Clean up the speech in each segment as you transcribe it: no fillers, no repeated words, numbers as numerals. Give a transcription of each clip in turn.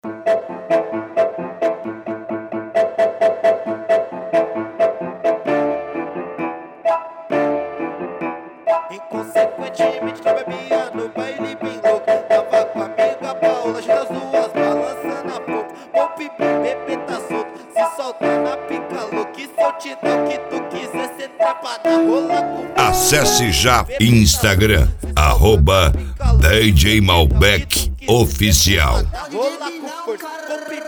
Inconsequentemente tu bebia no baile bem louco. Tava com a amiga Paula, as duas balançando a boca. Pop, bebê tá solto, se solta na pica louca. E se eu te dar o que tu quiser, cê trepa na rola com... Acesse já Instagram, @DJ Malbec Oficial. Rola com força, pop,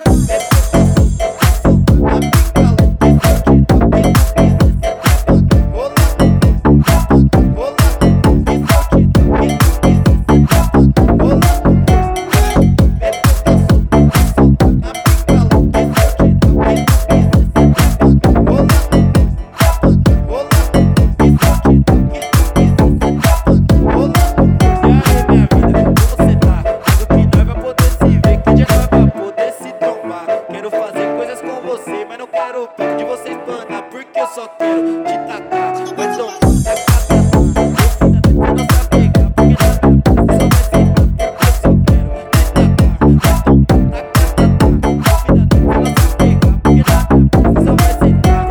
de vocês, pana, porque eu só quero te tacar. Mas não nossa pega, porque só vai sentar.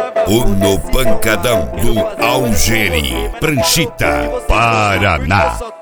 No pancadão do Algeri, Pranchita, Paraná.